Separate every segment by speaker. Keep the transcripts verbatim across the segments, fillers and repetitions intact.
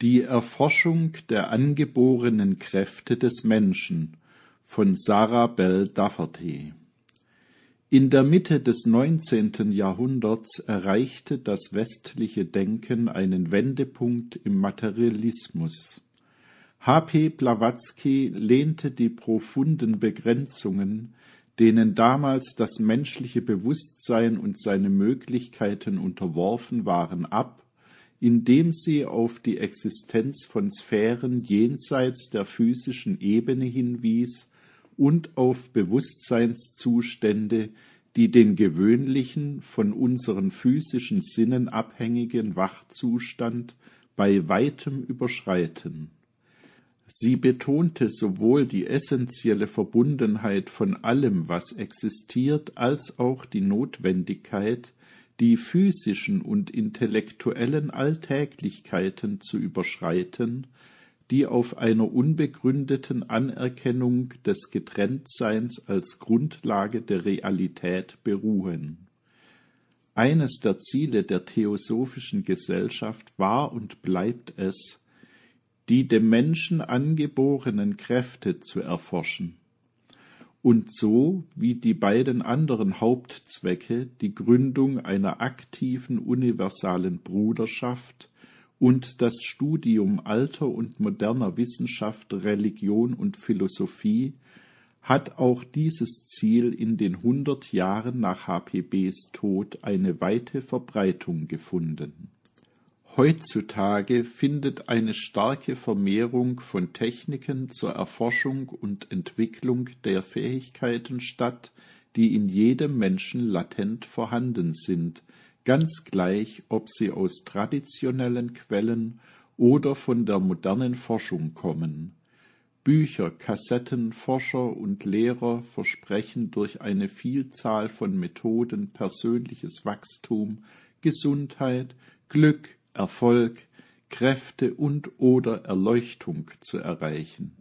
Speaker 1: Die Erforschung der angeborenen Kräfte des Menschen von Sarah Bell Dafferty. In der Mitte des neunzehnten Jahrhunderts erreichte das westliche Denken einen Wendepunkt im Materialismus. H. P. Blavatsky lehnte die profunden Begrenzungen, denen damals das menschliche Bewusstsein und seine Möglichkeiten unterworfen waren, ab, indem sie auf die Existenz von Sphären jenseits der physischen Ebene hinwies und auf Bewusstseinszustände, die den gewöhnlichen, von unseren physischen Sinnen abhängigen Wachzustand bei weitem überschreiten. Sie betonte sowohl die essentielle Verbundenheit von allem, was existiert, als auch die Notwendigkeit, die physischen und intellektuellen Alltäglichkeiten zu überschreiten, die auf einer unbegründeten Anerkennung des Getrenntseins als Grundlage der Realität beruhen. Eines der Ziele der Theosophischen Gesellschaft war und bleibt es, die dem Menschen angeborenen Kräfte zu erforschen und so wie die beiden anderen Hauptzwecke die Gründung einer aktiven universalen Bruderschaft und das Studium alter und moderner Wissenschaft, Religion und Philosophie, hat auch dieses Ziel in den hundert Jahren nach H P Bs Tod eine weite Verbreitung gefunden. Heutzutage findet eine starke Vermehrung von Techniken zur Erforschung und Entwicklung der Fähigkeiten statt, die in jedem Menschen latent vorhanden sind, ganz gleich, ob sie aus traditionellen Quellen oder von der modernen Forschung kommen. Bücher, Kassetten, Forscher und Lehrer versprechen durch eine Vielzahl von Methoden persönliches Wachstum, Gesundheit, Glück, Erfolg, Kräfte und/oder Erleuchtung zu erreichen.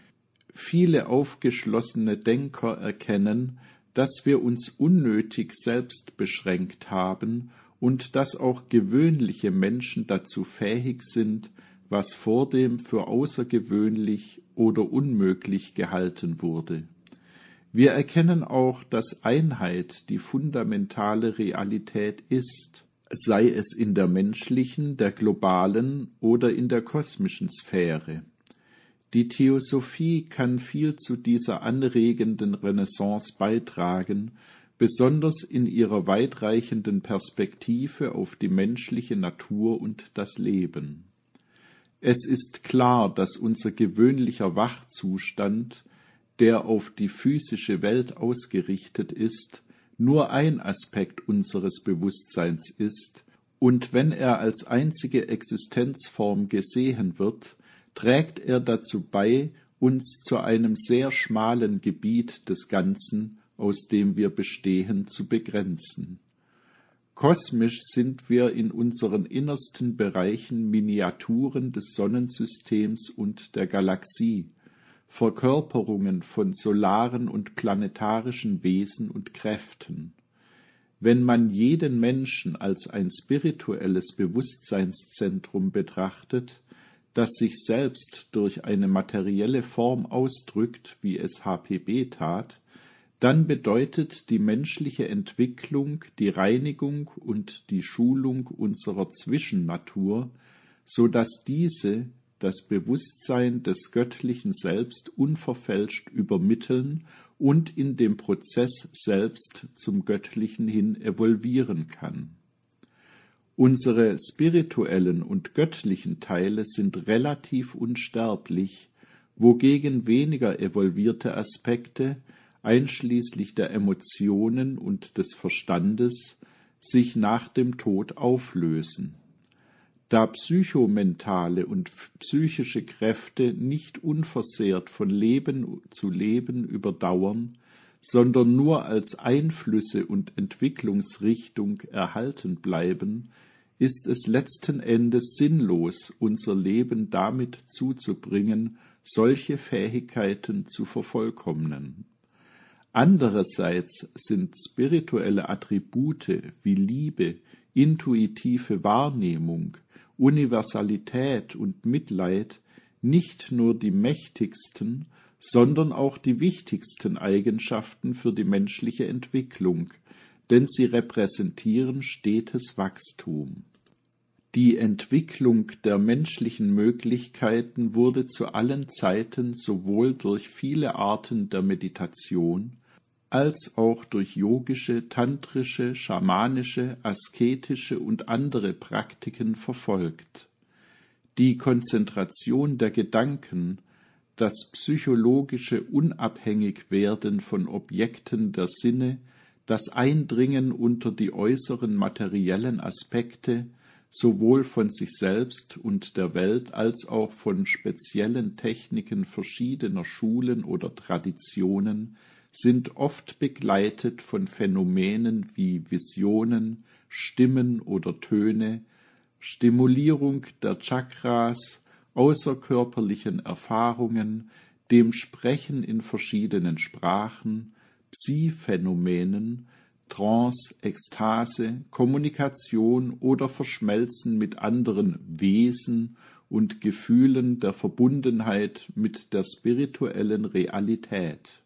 Speaker 1: Viele aufgeschlossene Denker erkennen, dass wir uns unnötig selbst beschränkt haben und dass auch gewöhnliche Menschen dazu fähig sind, was vordem für außergewöhnlich oder unmöglich gehalten wurde. Wir erkennen auch, dass Einheit die fundamentale Realität ist, sei es in der menschlichen, der globalen oder in der kosmischen Sphäre. Die Theosophie kann viel zu dieser anregenden Renaissance beitragen, besonders in ihrer weitreichenden Perspektive auf die menschliche Natur und das Leben. Es ist klar, dass unser gewöhnlicher Wachzustand, der auf die physische Welt ausgerichtet ist, nur ein Aspekt unseres Bewusstseins ist, und wenn er als einzige Existenzform gesehen wird, trägt er dazu bei, uns zu einem sehr schmalen Gebiet des Ganzen, aus dem wir bestehen, zu begrenzen. Kosmisch sind wir in unseren innersten Bereichen Miniaturen des Sonnensystems und der Galaxie, Verkörperungen von solaren und planetarischen Wesen und Kräften. Wenn man jeden Menschen als ein spirituelles Bewusstseinszentrum betrachtet, das sich selbst durch eine materielle Form ausdrückt, wie es H P B tat, dann bedeutet die menschliche Entwicklung die Reinigung und die Schulung unserer Zwischennatur, so dass diese das Bewusstsein des göttlichen Selbst unverfälscht übermitteln und in dem Prozess selbst zum Göttlichen hin evolvieren kann. Unsere spirituellen und göttlichen Teile sind relativ unsterblich, wogegen weniger evolvierte Aspekte, einschließlich der Emotionen und des Verstandes, sich nach dem Tod auflösen. Da psychomentale und psychische Kräfte nicht unversehrt von Leben zu Leben überdauern, sondern nur als Einflüsse und Entwicklungsrichtung erhalten bleiben, ist es letzten Endes sinnlos, unser Leben damit zuzubringen, solche Fähigkeiten zu vervollkommnen. Andererseits sind spirituelle Attribute wie Liebe, intuitive Wahrnehmung Universalität und Mitleid nicht nur die mächtigsten, sondern auch die wichtigsten Eigenschaften für die menschliche Entwicklung, denn sie repräsentieren stetes Wachstum. Die Entwicklung der menschlichen Möglichkeiten wurde zu allen Zeiten sowohl durch viele Arten der Meditation als auch durch yogische, tantrische, schamanische, asketische und andere Praktiken verfolgt. Die Konzentration der Gedanken, das psychologische Unabhängigwerden von Objekten der Sinne, das Eindringen unter die äußeren materiellen Aspekte, sowohl von sich selbst und der Welt als auch von speziellen Techniken verschiedener Schulen oder Traditionen, sind oft begleitet von Phänomenen wie Visionen, Stimmen oder Töne, Stimulierung der Chakras, außerkörperlichen Erfahrungen, dem Sprechen in verschiedenen Sprachen, Psi-Phänomenen, Trance, Ekstase, Kommunikation oder Verschmelzen mit anderen Wesen und Gefühlen der Verbundenheit mit der spirituellen Realität.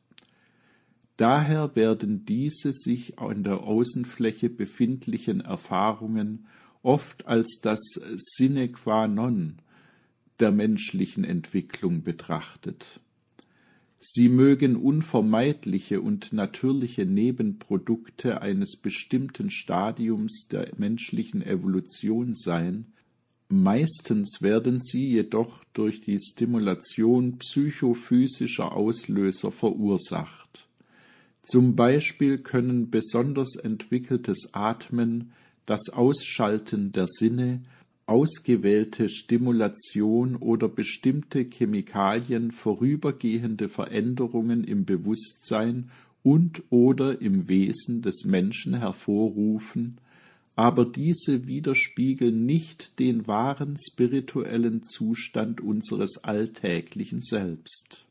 Speaker 1: Daher werden diese sich an der Außenfläche befindlichen Erfahrungen oft als das Sine qua non der menschlichen Entwicklung betrachtet. Sie mögen unvermeidliche und natürliche Nebenprodukte eines bestimmten Stadiums der menschlichen Evolution sein, meistens werden sie jedoch durch die Stimulation psychophysischer Auslöser verursacht. Zum Beispiel können besonders entwickeltes Atmen, das Ausschalten der Sinne, ausgewählte Stimulation oder bestimmte Chemikalien vorübergehende Veränderungen im Bewusstsein und/oder im Wesen des Menschen hervorrufen, aber diese widerspiegeln nicht den wahren spirituellen Zustand unseres alltäglichen Selbst.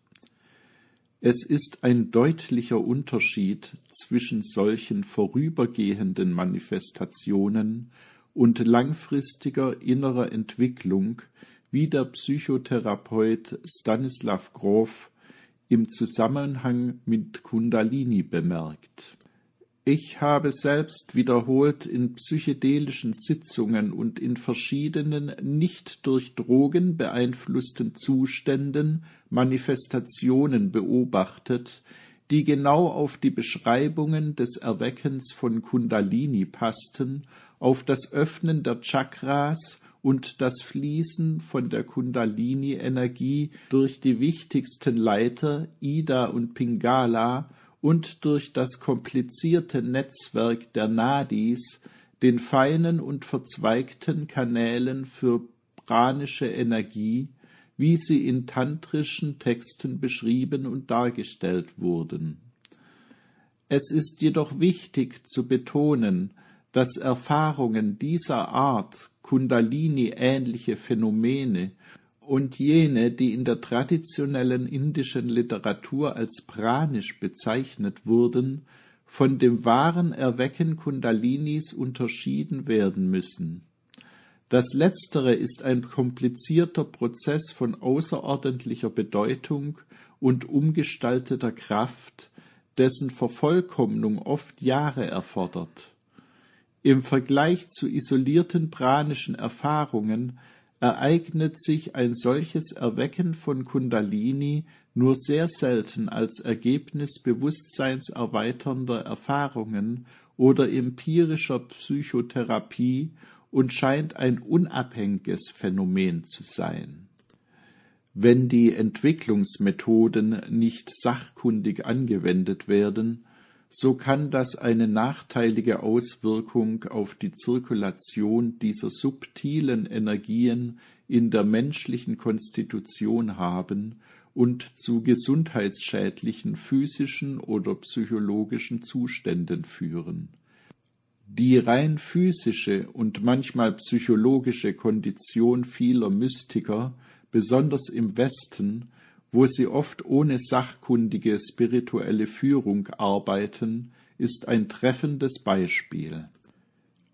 Speaker 1: Es ist ein deutlicher Unterschied zwischen solchen vorübergehenden Manifestationen und langfristiger innerer Entwicklung, wie der Psychotherapeut Stanislav Grof im Zusammenhang mit Kundalini bemerkt. Ich habe selbst wiederholt in psychedelischen Sitzungen und in verschiedenen nicht durch Drogen beeinflussten Zuständen Manifestationen beobachtet, die genau auf die Beschreibungen des Erweckens von Kundalini passten, auf das Öffnen der Chakras und das Fließen von der Kundalini-Energie durch die wichtigsten Leiter Ida und Pingala und durch das komplizierte Netzwerk der Nadis, den feinen und verzweigten Kanälen für pranische Energie, wie sie in tantrischen Texten beschrieben und dargestellt wurden. Es ist jedoch wichtig zu betonen, dass Erfahrungen dieser Art, Kundalini-ähnliche Phänomene, und jene, die in der traditionellen indischen Literatur als pranisch bezeichnet wurden, von dem wahren Erwecken Kundalinis unterschieden werden müssen. Das Letztere ist ein komplizierter Prozess von außerordentlicher Bedeutung und umgestalteter Kraft, dessen Vervollkommnung oft Jahre erfordert. Im Vergleich zu isolierten pranischen Erfahrungen ereignet sich ein solches Erwecken von Kundalini nur sehr selten als Ergebnis bewusstseinserweiternder Erfahrungen oder empirischer Psychotherapie und scheint ein unabhängiges Phänomen zu sein. Wenn die Entwicklungsmethoden nicht sachkundig angewendet werden, so kann das eine nachteilige Auswirkung auf die Zirkulation dieser subtilen Energien in der menschlichen Konstitution haben und zu gesundheitsschädlichen physischen oder psychologischen Zuständen führen. Die rein physische und manchmal psychologische Kondition vieler Mystiker, besonders im Westen, wo sie oft ohne sachkundige spirituelle Führung arbeiten, ist ein treffendes Beispiel.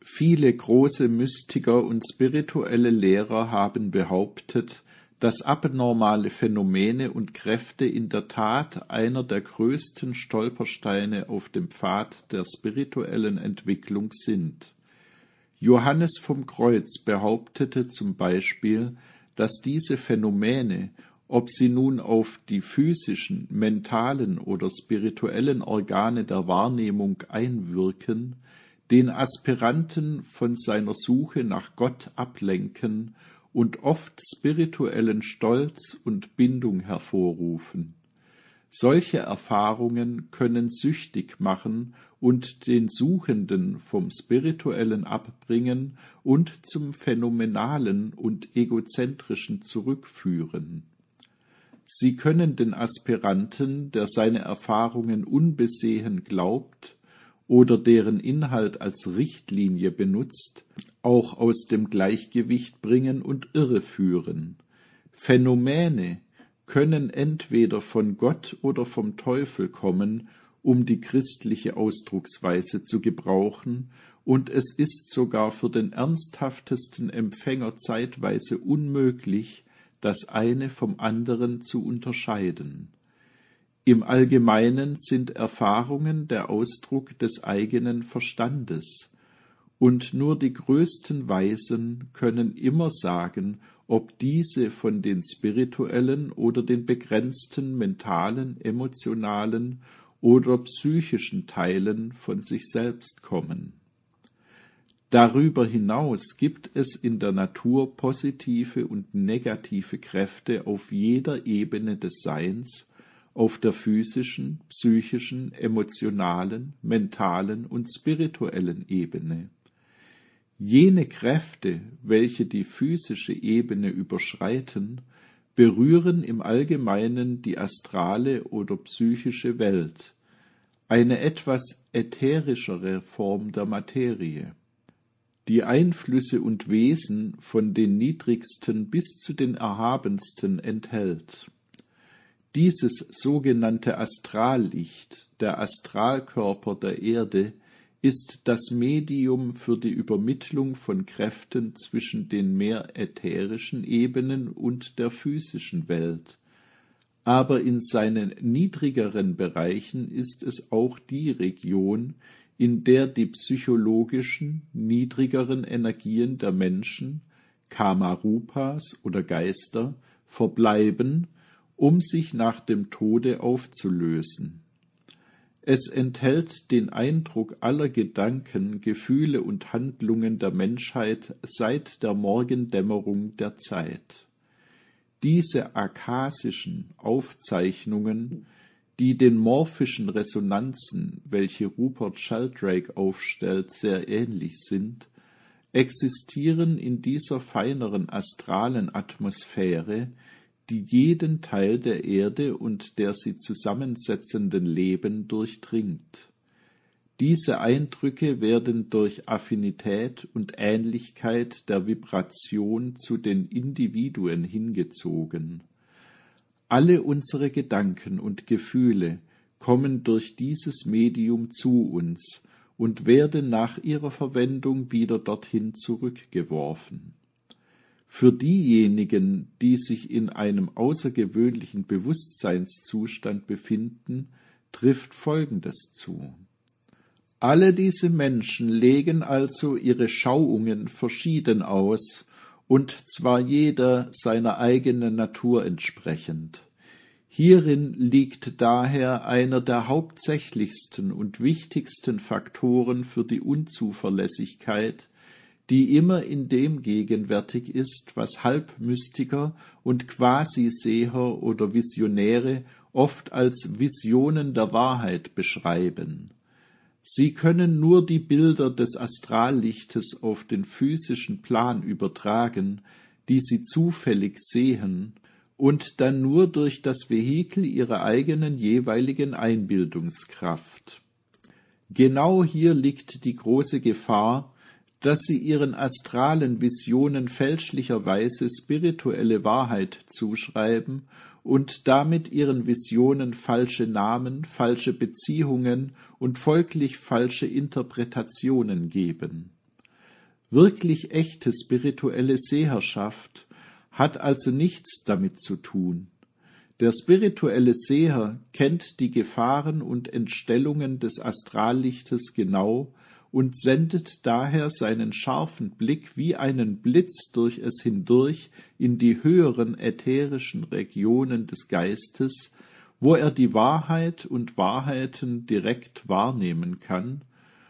Speaker 1: Viele große Mystiker und spirituelle Lehrer haben behauptet, dass abnormale Phänomene und Kräfte in der Tat einer der größten Stolpersteine auf dem Pfad der spirituellen Entwicklung sind. Johannes vom Kreuz behauptete zum Beispiel, dass diese Phänomene, ob sie nun auf die physischen, mentalen oder spirituellen Organe der Wahrnehmung einwirken, den Aspiranten von seiner Suche nach Gott ablenken und oft spirituellen Stolz und Bindung hervorrufen. Solche Erfahrungen können süchtig machen und den Suchenden vom Spirituellen abbringen und zum Phänomenalen und Egozentrischen zurückführen. Sie können den Aspiranten, der seine Erfahrungen unbesehen glaubt oder deren Inhalt als Richtlinie benutzt, auch aus dem Gleichgewicht bringen und irreführen. Phänomene können entweder von Gott oder vom Teufel kommen, um die christliche Ausdrucksweise zu gebrauchen, und es ist sogar für den ernsthaftesten Empfänger zeitweise unmöglich, das eine vom anderen zu unterscheiden. Im Allgemeinen sind Erfahrungen der Ausdruck des eigenen Verstandes, und nur die größten Weisen können immer sagen, ob diese von den spirituellen oder den begrenzten mentalen, emotionalen oder psychischen Teilen von sich selbst kommen. Darüber hinaus gibt es in der Natur positive und negative Kräfte auf jeder Ebene des Seins, auf der physischen, psychischen, emotionalen, mentalen und spirituellen Ebene. Jene Kräfte, welche die physische Ebene überschreiten, berühren im Allgemeinen die astrale oder psychische Welt, eine etwas ätherischere Form der Materie. Die Einflüsse und Wesen von den niedrigsten bis zu den erhabensten enthält. Dieses sogenannte Astrallicht, der Astralkörper der Erde, ist das Medium für die Übermittlung von Kräften zwischen den mehr ätherischen Ebenen und der physischen Welt. Aber in seinen niedrigeren Bereichen ist es auch die Region, in der die psychologischen, niedrigeren Energien der Menschen, Kamarupas oder Geister, verbleiben, um sich nach dem Tode aufzulösen. Es enthält den Eindruck aller Gedanken, Gefühle und Handlungen der Menschheit seit der Morgendämmerung der Zeit. Diese akasischen Aufzeichnungen, die den morphischen Resonanzen, welche Rupert Sheldrake aufstellt, sehr ähnlich sind, existieren in dieser feineren astralen Atmosphäre, die jeden Teil der Erde und der sie zusammensetzenden Leben durchdringt. Diese Eindrücke werden durch Affinität und Ähnlichkeit der Vibration zu den Individuen hingezogen. Alle unsere Gedanken und Gefühle kommen durch dieses Medium zu uns und werden nach ihrer Verwendung wieder dorthin zurückgeworfen. Für diejenigen, die sich in einem außergewöhnlichen Bewusstseinszustand befinden, trifft Folgendes zu. Alle diese Menschen legen also ihre Schauungen verschieden aus, und zwar jeder seiner eigenen Natur entsprechend. Hierin liegt daher einer der hauptsächlichsten und wichtigsten Faktoren für die Unzuverlässigkeit, die immer in dem gegenwärtig ist, was Halbmystiker und Quasiseher oder Visionäre oft als Visionen der Wahrheit beschreiben. Sie können nur die Bilder des Astrallichtes auf den physischen Plan übertragen, die sie zufällig sehen, und dann nur durch das Vehikel ihrer eigenen jeweiligen Einbildungskraft. Genau hier liegt die große Gefahr, dass sie ihren astralen Visionen fälschlicherweise spirituelle Wahrheit zuschreiben und damit ihren Visionen falsche Namen, falsche Beziehungen und folglich falsche Interpretationen geben. Wirklich echte spirituelle Seherschaft hat also nichts damit zu tun. Der spirituelle Seher kennt die Gefahren und Entstellungen des Astrallichtes genau und sendet daher seinen scharfen Blick wie einen Blitz durch es hindurch in die höheren ätherischen Regionen des Geistes, wo er die Wahrheit und Wahrheiten direkt wahrnehmen kann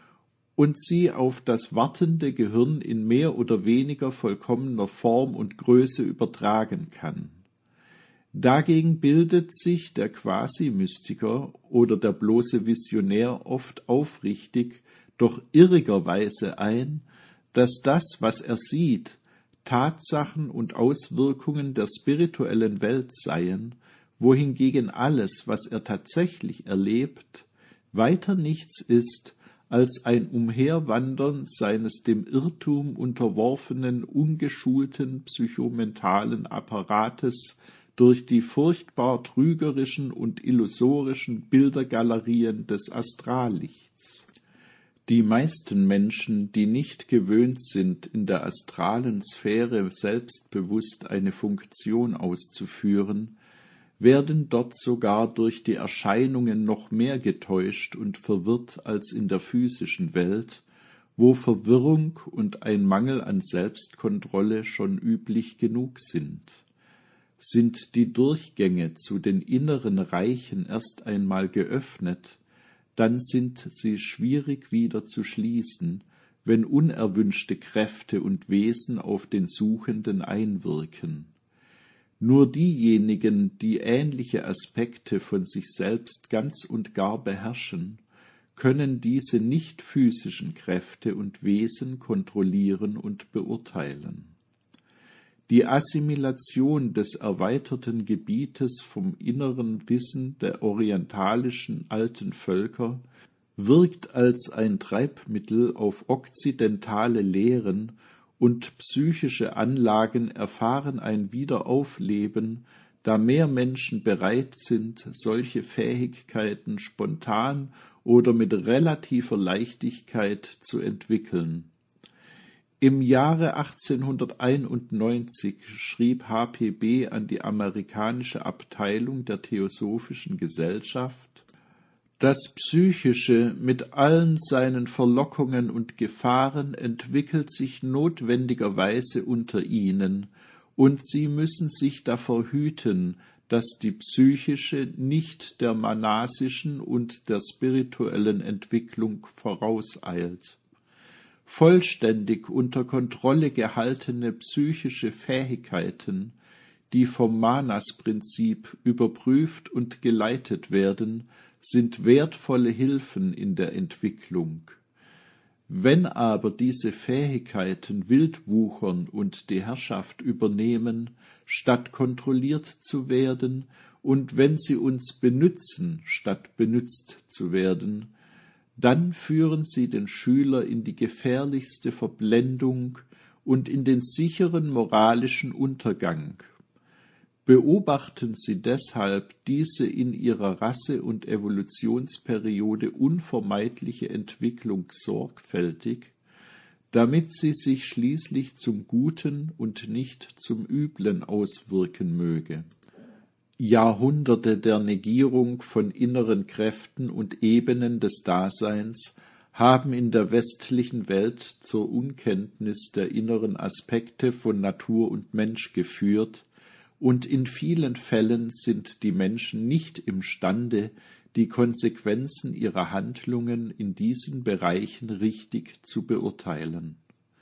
Speaker 1: und sie auf das wartende Gehirn in mehr oder weniger vollkommener Form und Größe übertragen kann. Dagegen bildet sich der Quasi-Mystiker oder der bloße Visionär oft aufrichtig, doch irrigerweise ein, dass das, was er sieht, Tatsachen und Auswirkungen der spirituellen Welt seien, wohingegen alles, was er tatsächlich erlebt, weiter nichts ist als ein Umherwandern seines dem Irrtum unterworfenen, ungeschulten psychomentalen Apparates durch die furchtbar trügerischen und illusorischen Bildergalerien des Astrallichts. Die meisten Menschen, die nicht gewöhnt sind, in der astralen Sphäre selbstbewusst eine Funktion auszuführen, werden dort sogar durch die Erscheinungen noch mehr getäuscht und verwirrt als in der physischen Welt, wo Verwirrung und ein Mangel an Selbstkontrolle schon üblich genug sind. Sind die Durchgänge zu den inneren Reichen erst einmal geöffnet, dann sind sie schwierig wieder zu schließen, wenn unerwünschte Kräfte und Wesen auf den Suchenden einwirken. Nur diejenigen, die ähnliche Aspekte von sich selbst ganz und gar beherrschen, können diese nicht physischen Kräfte und Wesen kontrollieren und beurteilen. Die Assimilation des erweiterten Gebietes vom inneren Wissen der orientalischen alten Völker wirkt als ein Treibmittel auf okzidentale Lehren, und psychische Anlagen erfahren ein Wiederaufleben, da mehr Menschen bereit sind, solche Fähigkeiten spontan oder mit relativer Leichtigkeit zu entwickeln. Im Jahre achtzehnhunderteinundneunzig schrieb H P B an die amerikanische Abteilung der Theosophischen Gesellschaft: Das Psychische mit allen seinen Verlockungen und Gefahren entwickelt sich notwendigerweise unter ihnen, und sie müssen sich davor hüten, dass die psychische nicht der manasischen und der spirituellen Entwicklung vorauseilt. Vollständig unter Kontrolle gehaltene psychische Fähigkeiten, die vom Manas-Prinzip überprüft und geleitet werden, sind wertvolle Hilfen in der Entwicklung. Wenn aber diese Fähigkeiten wild wuchern und die Herrschaft übernehmen, statt kontrolliert zu werden, und wenn sie uns benützen, statt benützt zu werden, dann führen sie den Schüler in die gefährlichste Verblendung und in den sicheren moralischen Untergang. Beobachten Sie deshalb diese in ihrer Rasse- und Evolutionsperiode unvermeidliche Entwicklung sorgfältig, damit sie sich schließlich zum Guten und nicht zum Üblen auswirken möge. Jahrhunderte der Negierung von inneren Kräften und Ebenen des Daseins haben in der westlichen Welt zur Unkenntnis der inneren Aspekte von Natur und Mensch geführt, und in vielen Fällen sind die Menschen nicht imstande, die Konsequenzen ihrer Handlungen in diesen Bereichen richtig zu beurteilen.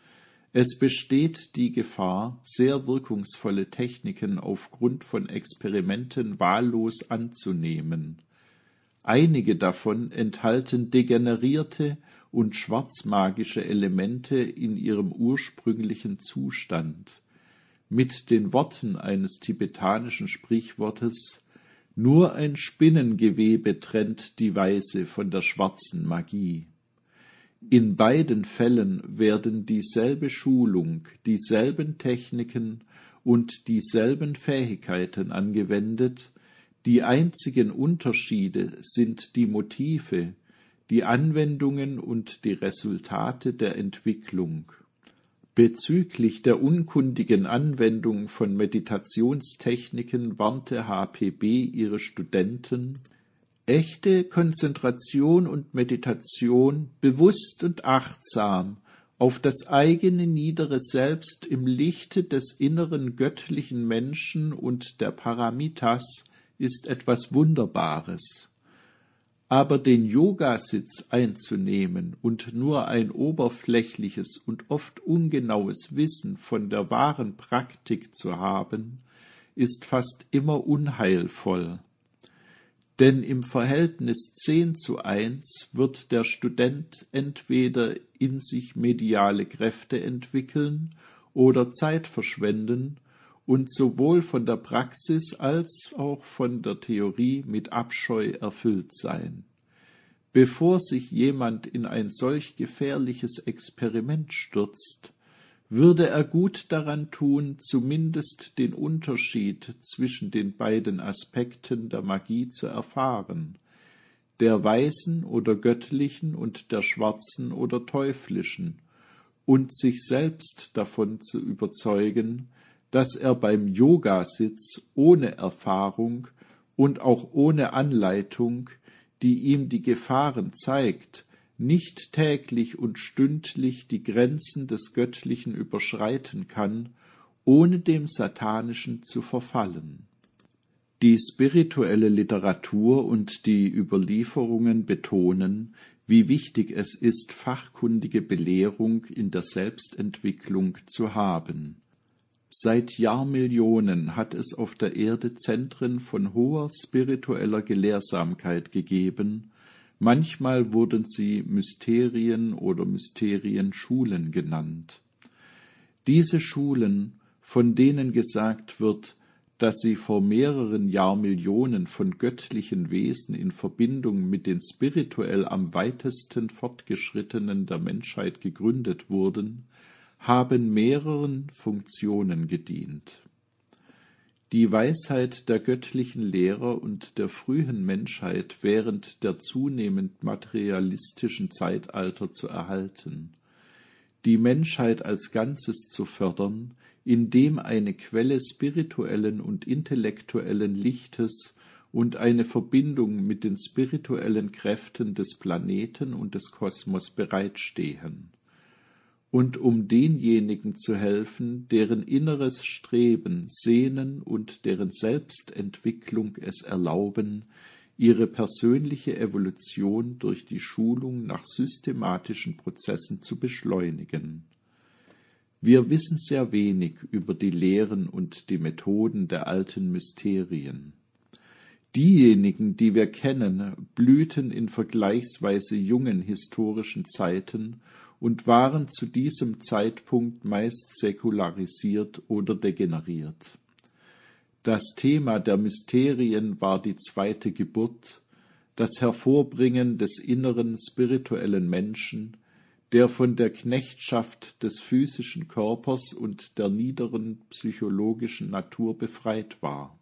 Speaker 1: Es besteht die Gefahr, sehr wirkungsvolle Techniken aufgrund von Experimenten wahllos anzunehmen. Einige davon enthalten degenerierte und schwarzmagische Elemente in ihrem ursprünglichen Zustand. Mit den Worten eines tibetanischen Sprichwortes: Nur ein Spinnengewebe trennt die weiße von der schwarzen Magie. In beiden Fällen werden dieselbe Schulung, dieselben Techniken und dieselben Fähigkeiten angewendet, die einzigen Unterschiede sind die Motive, die Anwendungen und die Resultate der Entwicklung. Bezüglich der unkundigen Anwendung von Meditationstechniken warnte H P B ihre Studenten: Echte Konzentration und Meditation, bewusst und achtsam, auf das eigene niedere Selbst im Lichte des inneren göttlichen Menschen und der Paramitas, ist etwas Wunderbares. Aber den Yogasitz einzunehmen und nur ein oberflächliches und oft ungenaues Wissen von der wahren Praktik zu haben, ist fast immer unheilvoll. Denn im Verhältnis zehn zu eins wird der Student entweder in sich mediale Kräfte entwickeln oder Zeit verschwenden und sowohl von der Praxis als auch von der Theorie mit Abscheu erfüllt sein. Bevor sich jemand in ein solch gefährliches Experiment stürzt, würde er gut daran tun, zumindest den Unterschied zwischen den beiden Aspekten der Magie zu erfahren, der weißen oder göttlichen und der schwarzen oder teuflischen, und sich selbst davon zu überzeugen, dass er beim Yogasitz ohne Erfahrung und auch ohne Anleitung, die ihm die Gefahren zeigt, nicht täglich und stündlich die Grenzen des Göttlichen überschreiten kann, ohne dem Satanischen zu verfallen. Die spirituelle Literatur und die Überlieferungen betonen, wie wichtig es ist, fachkundige Belehrung in der Selbstentwicklung zu haben. Seit Jahrmillionen hat es auf der Erde Zentren von hoher spiritueller Gelehrsamkeit gegeben. Manchmal wurden sie Mysterien oder Mysterienschulen genannt. Diese Schulen, von denen gesagt wird, dass sie vor mehreren Jahrmillionen von göttlichen Wesen in Verbindung mit den spirituell am weitesten Fortgeschrittenen der Menschheit gegründet wurden, haben mehreren Funktionen gedient. Die Weisheit der göttlichen Lehrer und der frühen Menschheit während der zunehmend materialistischen Zeitalter zu erhalten, die Menschheit als Ganzes zu fördern, indem eine Quelle spirituellen und intellektuellen Lichtes und eine Verbindung mit den spirituellen Kräften des Planeten und des Kosmos bereitstehen, und um denjenigen zu helfen, deren inneres Streben, Sehnen und deren Selbstentwicklung es erlauben, ihre persönliche Evolution durch die Schulung nach systematischen Prozessen zu beschleunigen. Wir wissen sehr wenig über die Lehren und die Methoden der alten Mysterien. Diejenigen, die wir kennen, blühten in vergleichsweise jungen historischen Zeiten und waren zu diesem Zeitpunkt meist säkularisiert oder degeneriert. Das Thema der Mysterien war die zweite Geburt, das Hervorbringen des inneren spirituellen Menschen, der von der Knechtschaft des physischen Körpers und der niederen psychologischen Natur befreit war.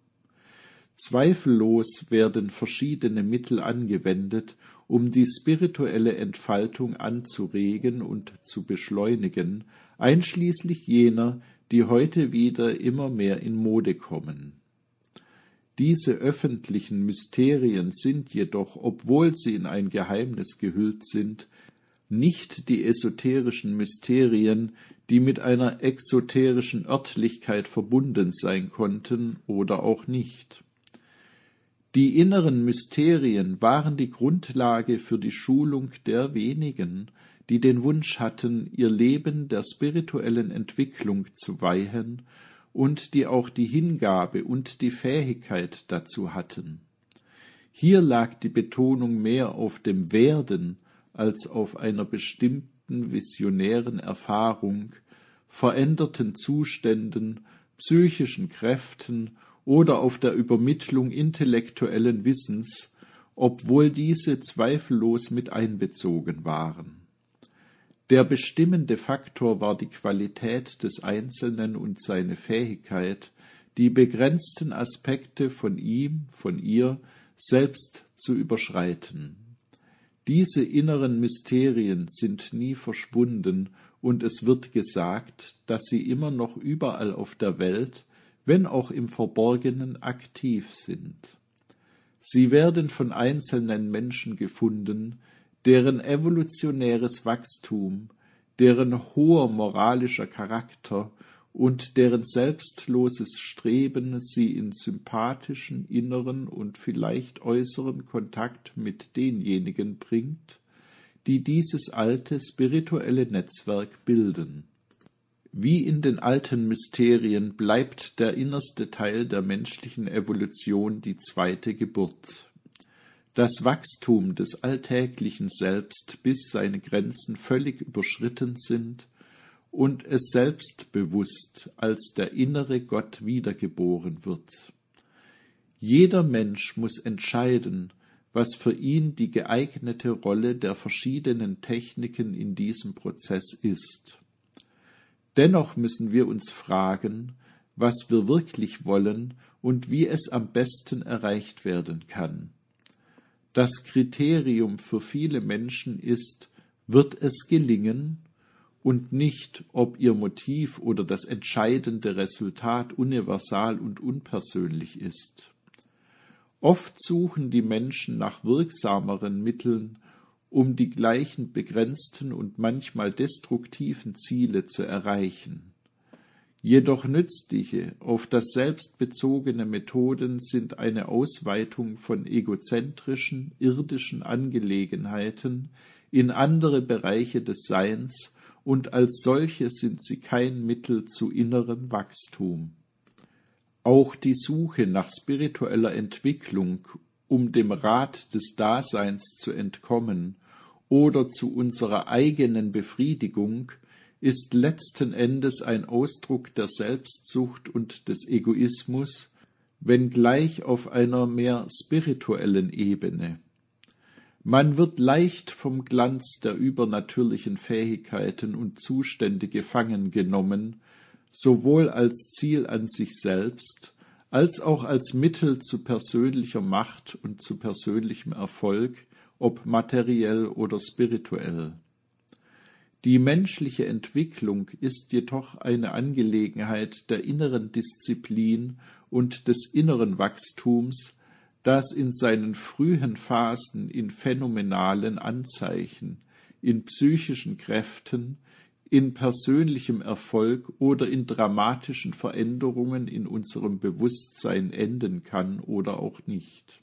Speaker 1: Zweifellos werden verschiedene Mittel angewendet, um die spirituelle Entfaltung anzuregen und zu beschleunigen, einschließlich jener, die heute wieder immer mehr in Mode kommen. Diese öffentlichen Mysterien sind jedoch, obwohl sie in ein Geheimnis gehüllt sind, nicht die esoterischen Mysterien, die mit einer exoterischen Örtlichkeit verbunden sein konnten oder auch nicht. Die inneren Mysterien waren die Grundlage für die Schulung der wenigen, die den Wunsch hatten, ihr Leben der spirituellen Entwicklung zu weihen und die auch die Hingabe und die Fähigkeit dazu hatten. Hier lag die Betonung mehr auf dem Werden als auf einer bestimmten visionären Erfahrung, veränderten Zuständen, psychischen Kräften oder auf der Übermittlung intellektuellen Wissens, obwohl diese zweifellos mit einbezogen waren. Der bestimmende Faktor war die Qualität des Einzelnen und seine Fähigkeit, die begrenzten Aspekte von ihm, von ihr selbst zu überschreiten. Diese inneren Mysterien sind nie verschwunden und es wird gesagt, dass sie immer noch überall auf der Welt, wenn auch im Verborgenen, aktiv sind. Sie werden von einzelnen Menschen gefunden, deren evolutionäres Wachstum, deren hoher moralischer Charakter und deren selbstloses Streben sie in sympathischen inneren und vielleicht äußeren Kontakt mit denjenigen bringt, die dieses alte spirituelle Netzwerk bilden. Wie in den alten Mysterien bleibt der innerste Teil der menschlichen Evolution die zweite Geburt. Das Wachstum des alltäglichen Selbst, bis seine Grenzen völlig überschritten sind und es selbstbewusst als der innere Gott wiedergeboren wird. Jeder Mensch muss entscheiden, was für ihn die geeignete Rolle der verschiedenen Techniken in diesem Prozess ist. Dennoch müssen wir uns fragen, was wir wirklich wollen und wie es am besten erreicht werden kann. Das Kriterium für viele Menschen ist, wird es gelingen, und nicht, ob ihr Motiv oder das entscheidende Resultat universal und unpersönlich ist. Oft suchen die Menschen nach wirksameren Mitteln, um die gleichen begrenzten und manchmal destruktiven Ziele zu erreichen. Jedoch nützliche, auf das Selbst bezogene Methoden sind eine Ausweitung von egozentrischen, irdischen Angelegenheiten in andere Bereiche des Seins, und als solche sind sie kein Mittel zu innerem Wachstum. Auch die Suche nach spiritueller Entwicklung, um dem Rad des Daseins zu entkommen oder zu unserer eigenen Befriedigung, ist letzten Endes ein Ausdruck der Selbstsucht und des Egoismus, wenngleich auf einer mehr spirituellen Ebene. Man wird leicht vom Glanz der übernatürlichen Fähigkeiten und Zustände gefangen genommen, sowohl als Ziel an sich selbst, als auch als Mittel zu persönlicher Macht und zu persönlichem Erfolg, ob materiell oder spirituell. Die menschliche Entwicklung ist jedoch eine Angelegenheit der inneren Disziplin und des inneren Wachstums, das in seinen frühen Phasen in phänomenalen Anzeichen, in psychischen Kräften, in persönlichem Erfolg oder in dramatischen Veränderungen in unserem Bewusstsein enden kann oder auch nicht.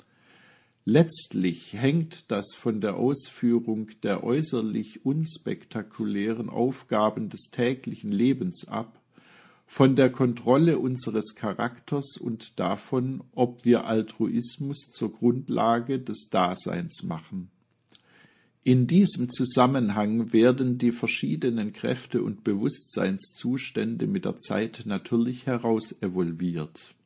Speaker 1: Letztlich hängt das von der Ausführung der äußerlich unspektakulären Aufgaben des täglichen Lebens ab, von der Kontrolle unseres Charakters und davon, ob wir Altruismus zur Grundlage des Daseins machen. In diesem Zusammenhang werden die verschiedenen Kräfte und Bewusstseinszustände mit der Zeit natürlich herausevolviert.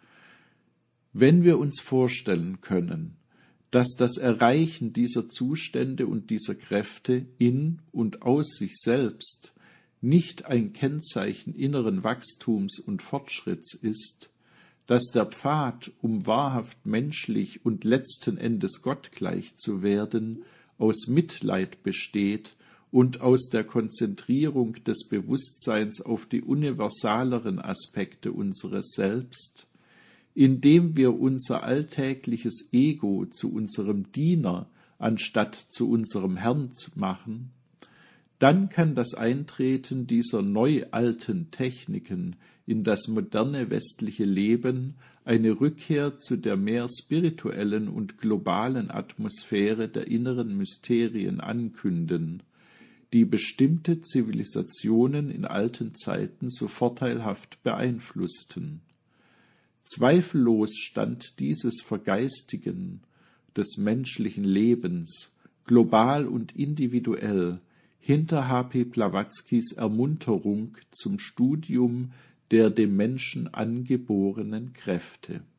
Speaker 1: Wenn wir uns vorstellen können, dass das Erreichen dieser Zustände und dieser Kräfte in und aus sich selbst nicht ein Kennzeichen inneren Wachstums und Fortschritts ist, dass der Pfad, um wahrhaft menschlich und letzten Endes gottgleich zu werden, aus Mitleid besteht und aus der Konzentrierung des Bewusstseins auf die universaleren Aspekte unseres Selbst, indem wir unser alltägliches Ego zu unserem Diener anstatt zu unserem Herrn machen, dann kann das Eintreten dieser neu-alten Techniken in das moderne westliche Leben eine Rückkehr zu der mehr spirituellen und globalen Atmosphäre der inneren Mysterien ankünden, die bestimmte Zivilisationen in alten Zeiten so vorteilhaft beeinflussten. Zweifellos stand dieses Vergeistigen des menschlichen Lebens, global und individuell, hinter H P Blavatskys Ermunterung zum Studium der dem Menschen angeborenen Kräfte.